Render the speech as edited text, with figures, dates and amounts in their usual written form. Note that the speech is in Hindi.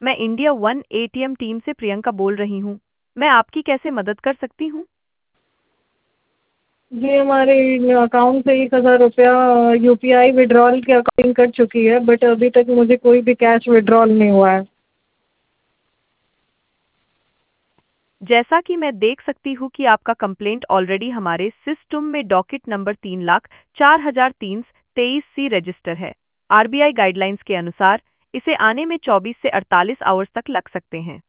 मैं इंडिया वन एटीएम टीम से प्रियंका बोल रही हूँ। मैं आपकी कैसे मदद कर सकती हूँ? जी, हमारे अकाउंट से 1,000 रुपया यूपीआई विड्रॉल के अकॉर्डिंग कट चुकी है, बट अभी तक मुझे कोई भी कैश विड्रॉल नहीं हुआ है। जैसा कि मैं देख सकती हूँ कि आपका कंप्लेंट ऑलरेडी हमारे सिस्टम में डॉकेट नंबर 3,04,323 सी रजिस्टर है। आरबीआई गाइडलाइंस के अनुसार इसे आने में 24 से 48 आवर्स तक लग सकते हैं।